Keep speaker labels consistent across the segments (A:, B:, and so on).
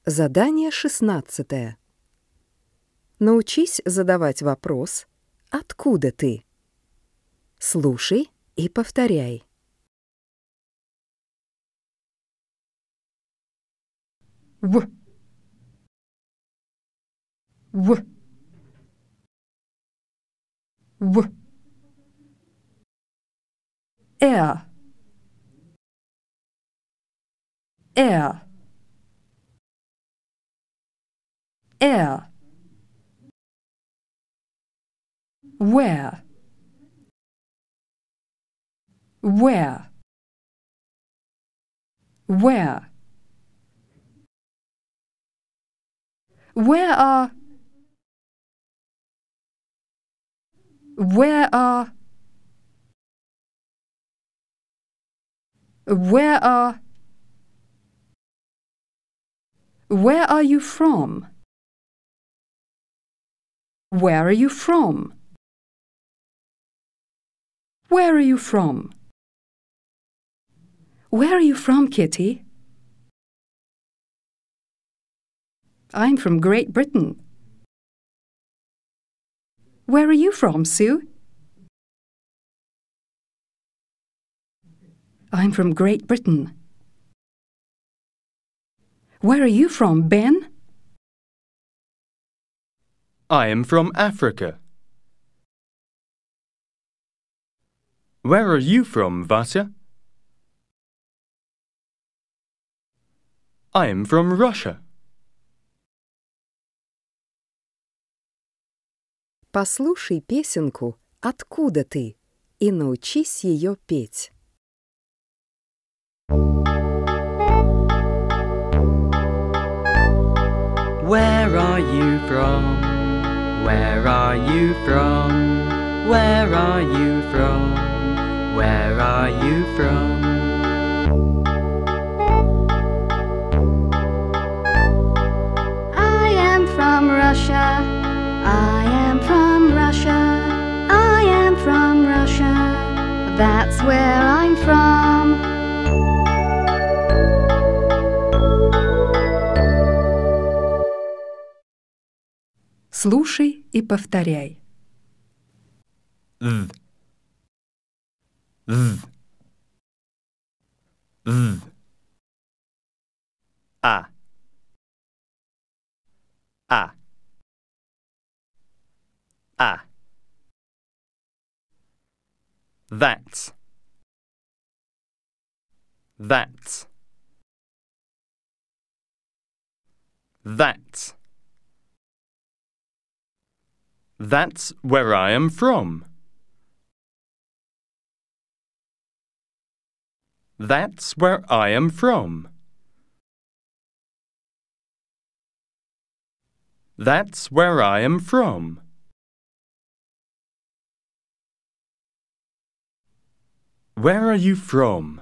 A: Задание 16. Научись задавать вопрос «Откуда ты?». Слушай и повторяй.
B: В. Er. Where. Where are Where are you from? Where are you from? Where are you from? Where are you from, Kitty? I'm from Great Britain. Where are you from, Sue? I'm from Great Britain. Where are you from, Ben?
C: I am from Africa. Where are you from, Vasya? I am from Russia.
A: Послушай песенку «Откуда ты?» и научись ее петь.
D: Where are you from? Where are you from? Where are you from? Where are you from?
E: I am from Russia. I am from Russia. I am from Russia. That's where I'm from.
B: Слушай и повторяй.
C: Th. Th. Th. Ah. Ah. Ah. That's. That's. That's. That's where I am from. That's where I am from. That's where I am from. Where are you from?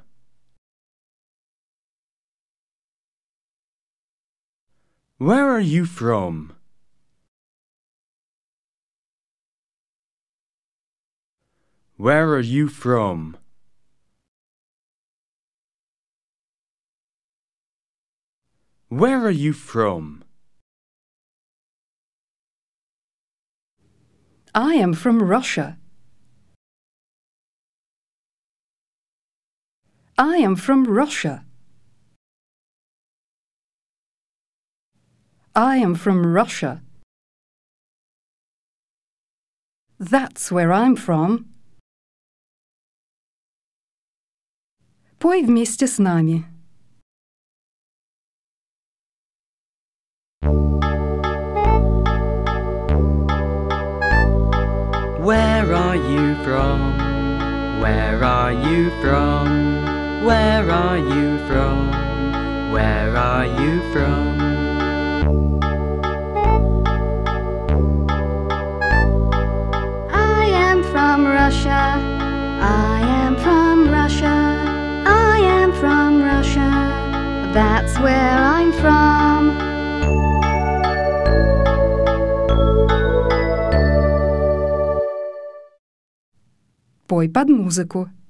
C: Where are you from? Where are you from? Where are you from?
B: I am from Russia. I am from Russia. I am from Russia. That's where I'm from. Пой вместе с нами.
D: Where are you from? Where are you from? Where are you from? Where are you from?
E: I am from Russia. I am from Russia. I am from Russia. That's where I'm from.
B: Пой под музыку.